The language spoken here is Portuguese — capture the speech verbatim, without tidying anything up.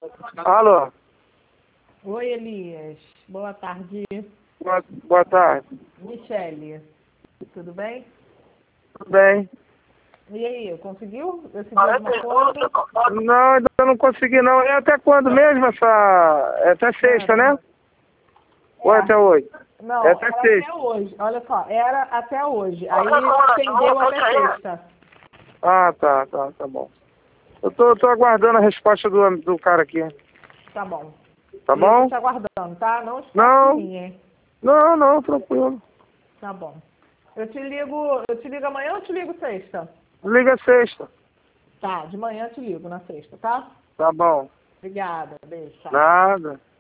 Alô? Oi, Elias. Boa tarde. Boa, boa tarde. Michele, tudo bem? Tudo bem? E aí, conseguiu? Eu segui alguma coisa? Não, ainda não consegui não. É até quando mesmo essa... É até sexta, né? Ou é até hoje? Não, É até era sexta. até hoje. Olha só, era até hoje. Aí estendeu até sexta. Ah, tá, tá, tá bom. Eu tô, tô aguardando a resposta do, do cara aqui. Tá bom. Tá E eu tô bom? te aguardando, tá? Não esquece Não, de mim, hein? não, não, tranquilo. Tá bom. Eu te ligo, eu te ligo amanhã ou eu te ligo sexta? Liga sexta. Tá, de manhã eu te ligo na sexta, tá? Tá bom. Obrigada. Beijo, tchau. Nada.